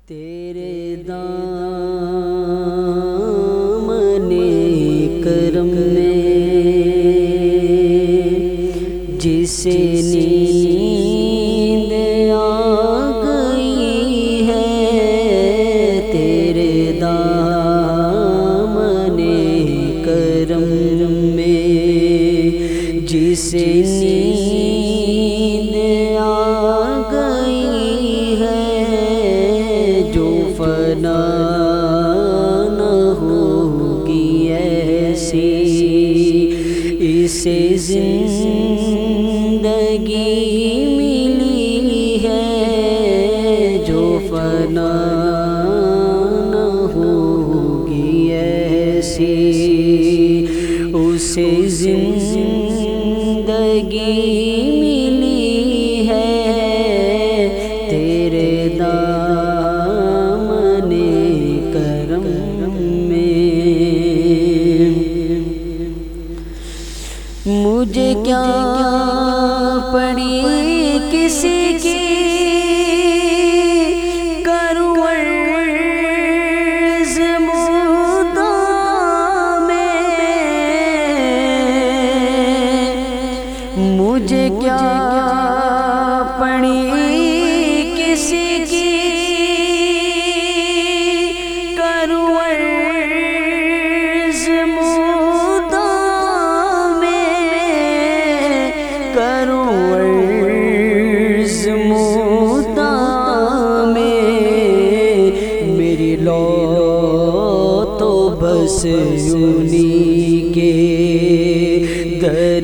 تیرے دامن کرم میں جسے نیند آ گئی ہے، تیرے دامن کرم میں جسے نیند آ گئی ہے، جو فنا نہ ہوگی ایسی اسے زندگی ملی ہے، جو فنا نہ ہوگی ایسی اسے زندگی ملی ہے، تیرے دامن کرم میں۔ مجھے کیا پڑی کسی کی کروں عرض مدعا میں، مجھے کیا پڑی کسی کی کروں عرض مدعا میں، کروں عرض مدعا میں، میری لو تو بس انہی کے در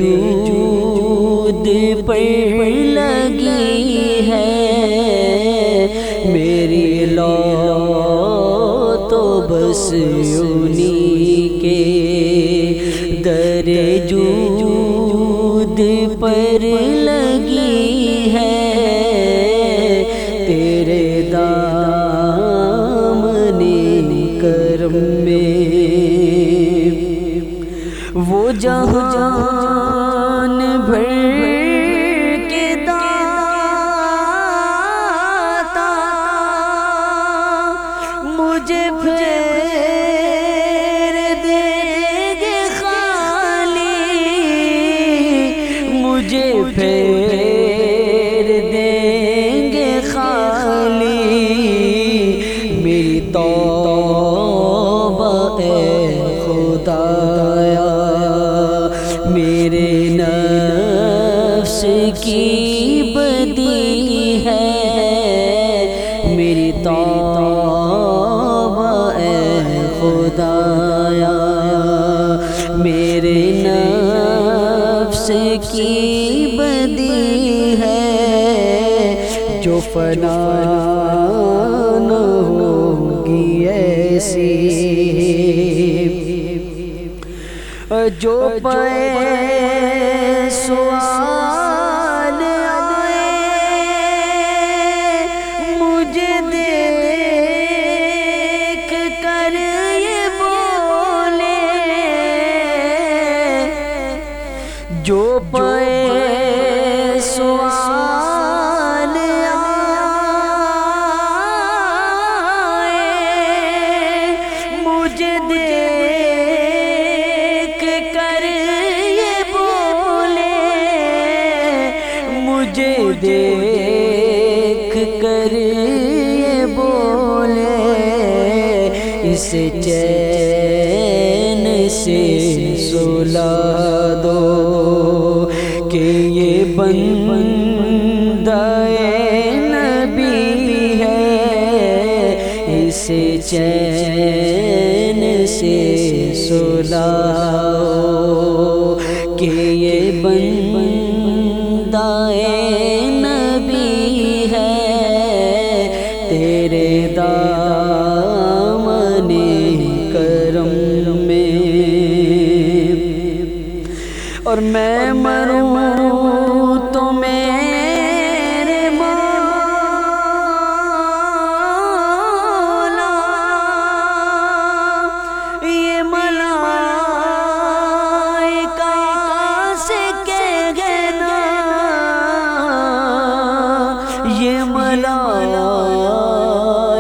جود پر لگی ہے، میری لو تو بس انہی کے در جود پر لگی ہے، تیرے دامن کرم میں۔ وہ جہان بھر کے داتا مجھے پھیر دیں گے خالی، مجھے پھیر دیں گے خالی، میری توبہ اے خدایا، میرے نفس کی بدی ہے، میری توبہ اے خدایا، میرے نفس کی بدی ہے، جو فنا نہ ہوگی ایسی، جو پائے سوال آئے مجھے دیکھ کر یہ بولے، جو پائے سوال آئے مجھے دیکھ کر یہ بولے، مجھے دیکھ کر یہ بولے، اسے چین سے سلا دو کہ یہ بندہ نبی ہے، اسے چین سے سلاؤ کہ یہ بندہ نبی ہے، تیرے دامن کرم میں۔ اور میں مروں تو میرے مولا یہ ملائکہ سے کہنا، یہ ملائکہ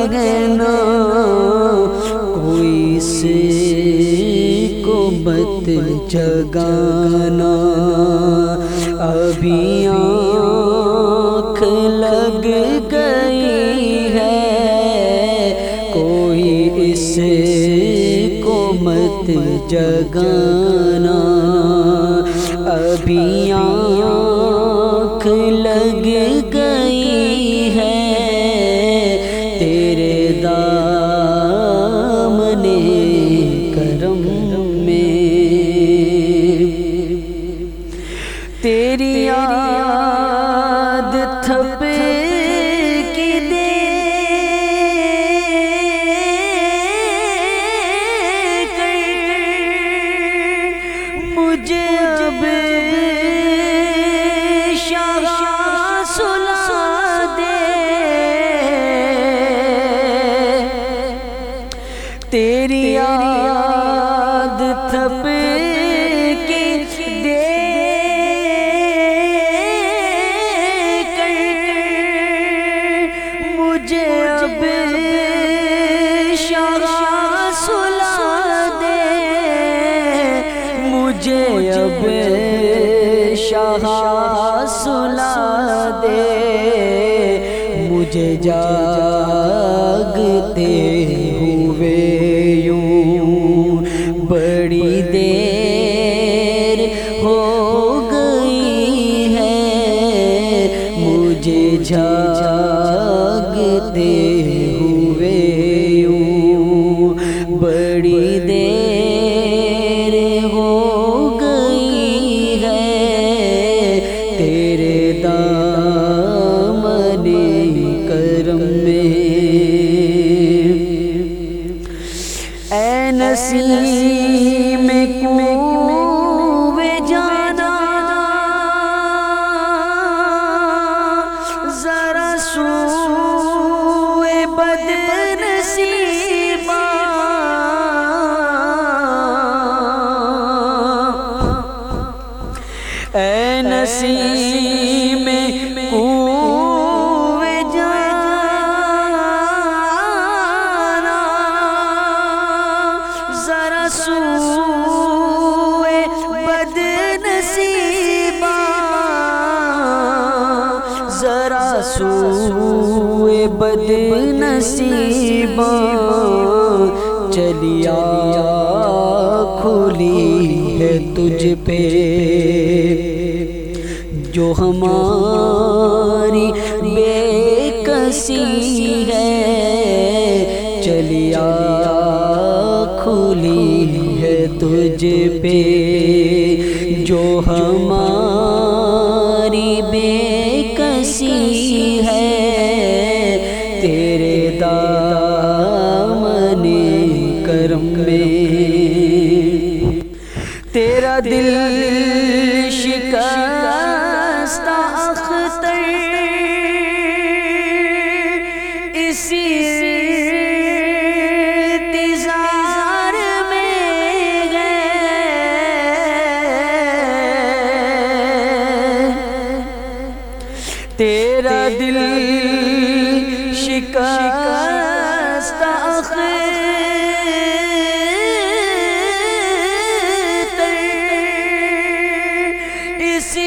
کہنا کوئی سے کو مت جگانا، ابھی آنکھ لگ گئی ہے، کوئی اس کو مت جگانا، ابھی آنکھ لگ گئی ہے تیرے دامن کرم میں، تیری یاد تھپ کی دے مجھے اب شاہ سلا دے، تیری یاد تھپ کے دے کر مجھے اب شاہ سلا دے، مجھے اب شاہ سلا دے، مجھے جاگتے ہوئے یوں بڑی دیر ہو گئی ہے، مجھے جاگتے ہوئے یوں بڑی دیر ہو گئی ہے تیرے دامن کرم میں، اے نسیم کوئے جانا ذرا سوئے بد نصیبا، اے نسیم کوئے جانا ذرا سوئے بد نصیبا، ذرا سوئے بد نصیبا، چلیا کھلی ہے تجھ پہ جو ہماری بے کسی ہے، چلیا کھلی ہے تجھ پہ جو ہماری بے کسی ہے تیرے دامن کرم میں، تیرا دل شکستہ اختر اسی انتظار میں ہے، تیرا دل شکستہ اختر اسی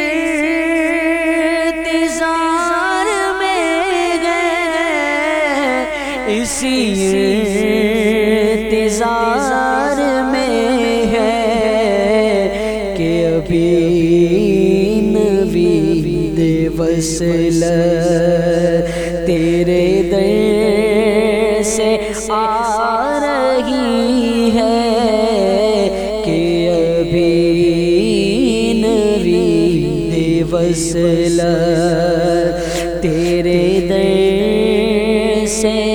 انتظار میں ہے، اسی انتظار میں ہے کہ ابھی نوید وصل تیرے در سے آ رہی ہے، کہ ابھی نوید وصل تیرے در سے